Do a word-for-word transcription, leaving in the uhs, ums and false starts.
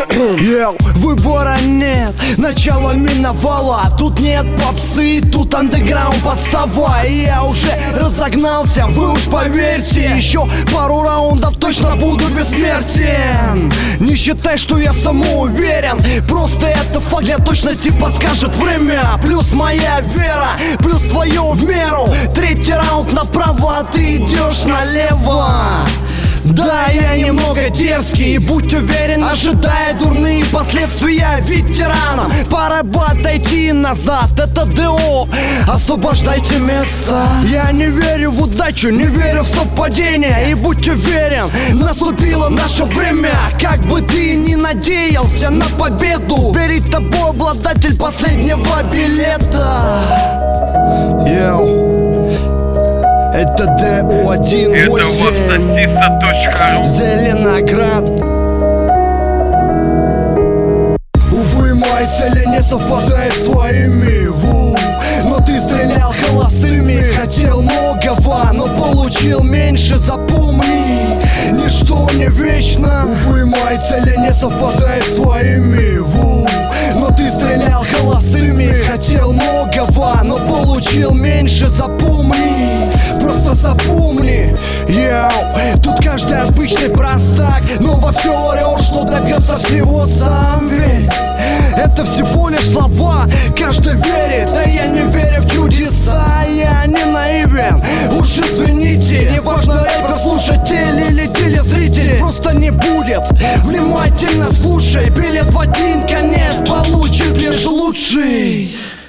Йоу, выбора нет, начало миновало. Тут нет попсы, тут андеграунд подставай. Я уже разогнался, вы уж поверьте, еще пару раундов точно буду бессмертен. Не считай, что я самоуверен, просто это факт, для точности подскажет время. Плюс моя вера, плюс твое в меру. Третий раунд направо, а ты идешь налево. Да, я немного дерзкий, будь уверен, ожидая дурные последствия ветеранам. Пора бы отойти назад, это ДО, освобождайте место. Я не верю в удачу, не верю в совпадение. И будь уверен, наступило наше время. Как бы ты ни надеялся на победу, перед тобой обладатель последнего билета. Йоу, это ДО один восемь. Это вовсосиса точка ру. Зеленоград. Увы, мои цели не совпадают с твоими, ву. Но ты стрелял холостыми. Хотел многого, но получил меньше, запомни. Ничто не вечно. Увы, мои цели не совпадают с твоими, ву. Но ты стрелял холостыми. Хотел многого, но получил меньше, запомни. Просто запомни, йоу, тут каждый обычный простак, но во все орешь, что добьется всего сам. Ведь это всего лишь слова, каждый верит, а я не верю в чудеса. Я не наивен, уж извините. Не важно, рэпер, слушатель или телезритель, просто не будет. Внимательно слушай, билет в один конец получит лишь лучший.